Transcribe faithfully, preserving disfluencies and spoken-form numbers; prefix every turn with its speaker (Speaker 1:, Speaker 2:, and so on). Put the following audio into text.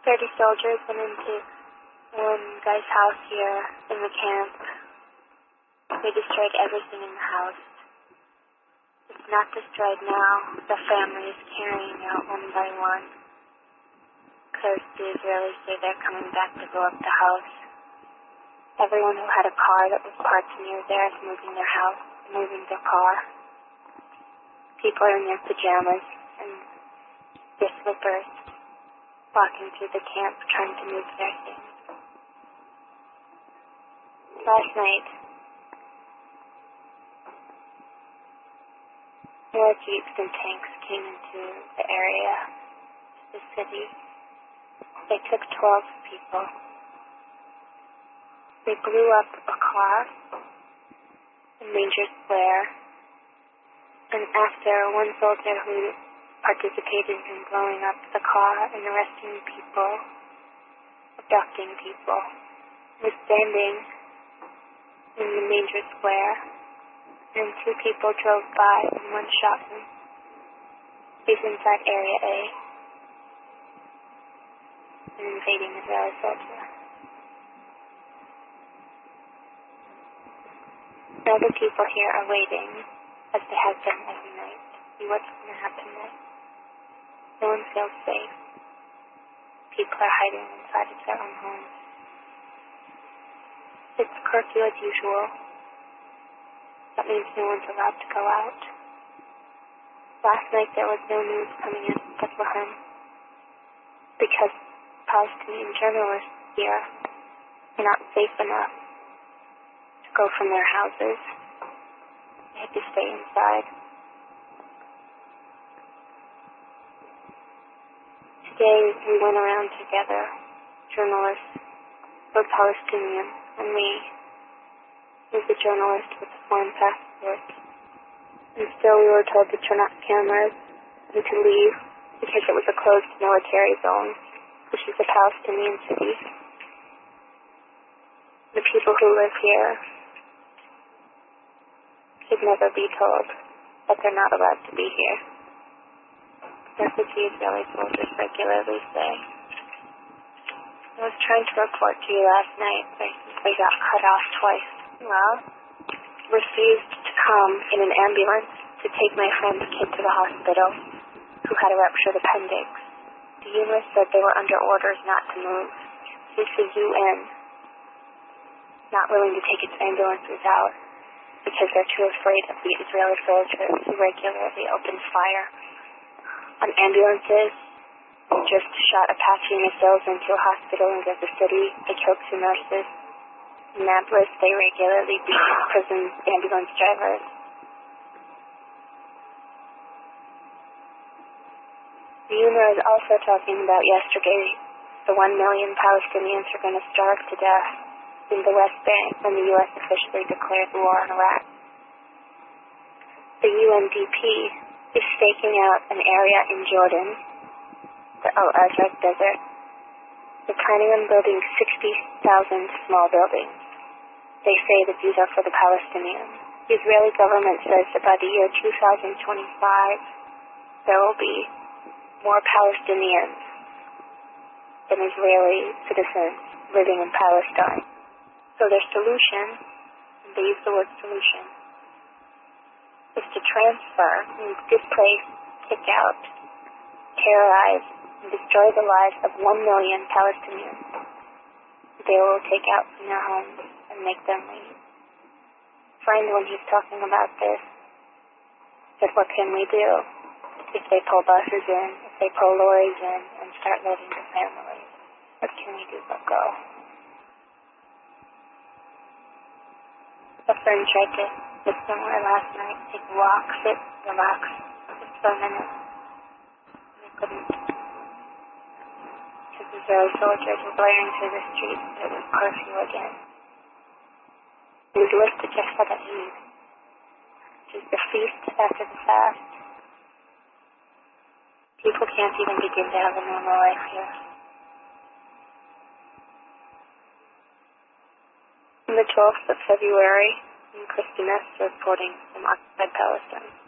Speaker 1: thirty soldiers went into one guy's house here in the camp. They destroyed everything in the house. It's not destroyed now. The family is carrying out one by one. Because the Israelis say they're coming back to blow up the house. Everyone who had a car that was parked near there is moving their house, moving their car. People are in their pajamas and their slippers, walking through the camp trying to move their things. Last night, more jeeps and tanks came into the area, the city. They took twelve people. They blew up a car in Manger Square, and after one soldier who participated in blowing up the car and arresting people, abducting people, was standing in the Manger Square, and two people drove by and one shot him. He's inside Area A, an invading Israeli soldier. Now the people here are waiting, as they have been every night, to see what's going to happen next. No one feels safe. People are hiding inside of their own homes. It's curfew as usual. That means no one's allowed to go out. Last night there was no news coming in Bethlehem because Palestinian journalists here are not safe enough to go from their houses. They had to stay inside. Today we went around together, journalists, both Palestinian and me. Was a journalist with a foreign passport. And still we were told to turn off cameras and to leave because it was a closed military zone, which is a Palestinian city. The people who live here should never be told that they're not allowed to be here. That's what the Israeli soldiers regularly say. I was trying to report to you last night, but I got cut off twice. Well, refused to come in an ambulance to take my friend's kid to the hospital, who had a ruptured appendix. The U N said they were under orders not to move. It's the U N not willing to take its ambulances out because they're too afraid of the Israeli soldiers who regularly open fire on ambulances. They just shot Apache missiles into a hospital in Gaza City. They killed two nurses. In Nablus, they regularly beat prison ambulance drivers. The U N R W A is also talking about yesterday the one million Palestinians are going to starve to death in the West Bank when the U S officially declared war on Iraq. The U N D P is staking out an area in Jordan, the Al-Azraq Desert. They're planning on building sixty thousand small buildings. They say that these are for the Palestinians. The Israeli government says that by the year two thousand twenty-five, there will be more Palestinians than Israeli citizens living in Palestine. So their solution, and they use the word solution, is to transfer, displace, kick out, terrorize, and destroy the lives of one million Palestinians. They will take out from their homes and make them leave. Friend, when he's talking about this, said, what can we do if they pull buses in, if they pull lorries in and start loading the families? What can we do but go? A friend tried to sit somewhere last night, take a walk, sit, relax, just for a minute. They couldn't. Because the Israeli soldiers were blaring through the streets, but it was curfew again. It was listed just for the Eid, which is the feast after the fast. People can't even begin to have a normal life here. On the twelfth of February, Christina is reporting from occupied Palestine.